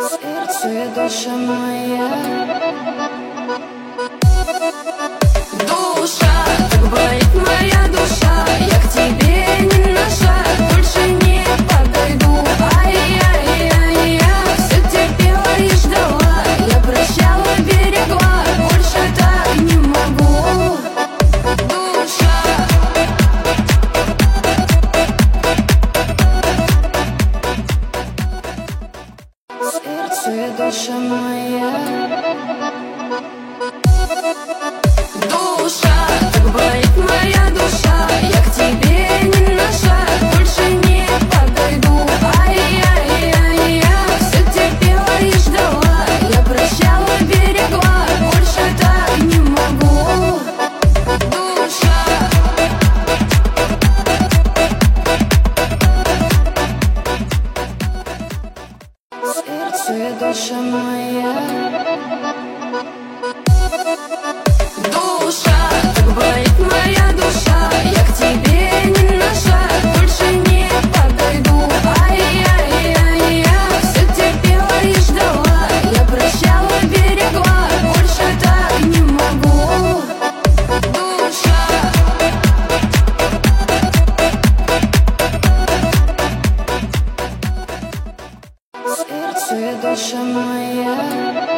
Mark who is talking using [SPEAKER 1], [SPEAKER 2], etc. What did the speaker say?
[SPEAKER 1] Сердце и душа моя. Душа, так болит моя душа. Я к тебе ни на шаг больше не подойду. Ай-яй-яй-я, все терпела и ждала. Я прощала, берегла, больше так не могу. Душа, сердце и душа моя. Душа, так болит моя душа. Я к тебе ни на шаг больше не подойду. Ай-яй-яй-я, все терпела и ждала. Я прощала, берегла, больше так не могу. Душа, сердце и душа моя. Душа, так болит моя душа. Я к тебе ни на шаг больше не подойду. Ай-яй-яй-я, все терпела и ждала. Я прощала, берегла, больше так не могу. Душа, сердце и душа моя.